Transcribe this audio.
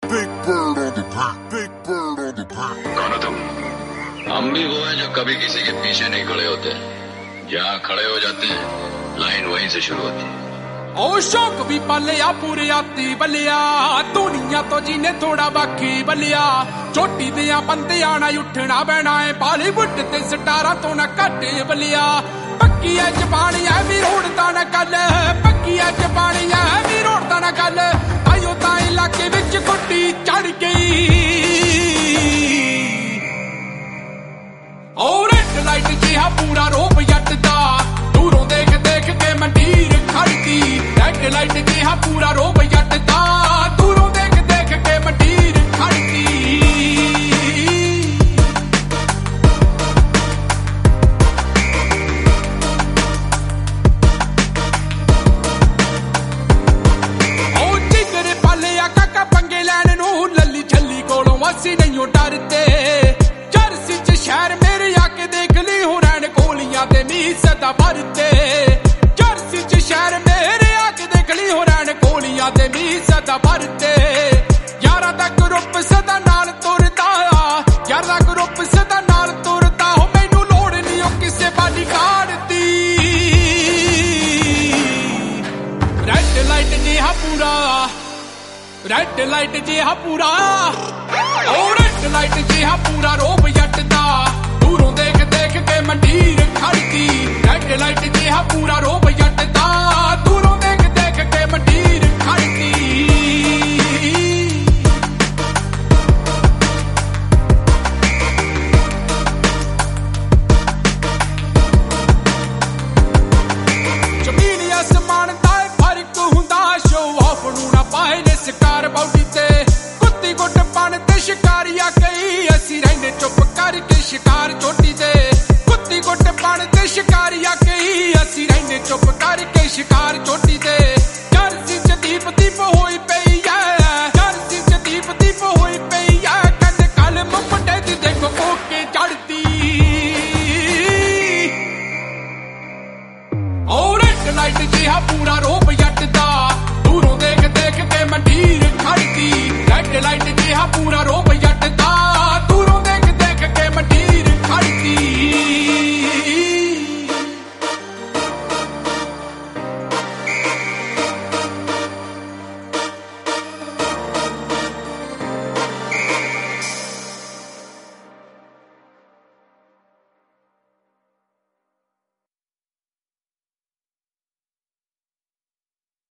Big bird on the pack. Big bird on the pack. कौन हो तुम? हम भी वो हैं जो कभी किसी के पीछे नहीं खड़े होते। जहाँ खड़े हो जाते हैं लाइन वहीं से शुरू होती है। ओ शौक भी पालिया पूरे आती बलिया दुनिया तो जीने थोड़ा बाकी बलिया चोटी दिया बंदियां ना उठना बहना है बॉलीवुड ते स्टारा तो ना घट बलिया पक्की है जबानी है भी रोड़दा ना गल पक्की है जबानी है भी रोड़दा ना गल ताइयो ताई इलाके विच गुड्डी चढ़ गई और रेड लाइट जिहा पूरा रोप जट दा दूरों देख देख के मंडीर खड़ती रेड लाइट जिहा पूरा रोप जट दा दूरों देख देख के मंडीर खड़ती ओ जिगर पालिया काका पंगे लैन नू लल्ली छल्ली कोलों असी नहीं डरते जर्सी च शहर मेरे आके देख ली हो रैन कोलियां ते मीर सदा भरते जर्सी च शहर मेरे आके देख ली हो रैन कोलियां ते मीर सदा भरते यारा दा ग्रुप सदा नाल तुरदा यार दा ग्रुप सदा नाल तुरदा हो मैनू लोड़ नहीं ओ किसे बॉडीगार्ड दी रेड लाइट जिहा पूरा रेड लाइट जिहा पूरा ओ रेड लाइट जिहा पूरा रोब जटदा दूरों देख देख के मंडीर खड़ती रेड लाइट जिहा पूरा रोब जटदा दूरों देख देख के मंडीर खड़ती जमीन आसमान दा फर्क हुंदा शो ऑफ नू ना पाए ने शिकार बॉडी ते कुत्ती गुट पन ते शिकारिया कई असी रहने चुप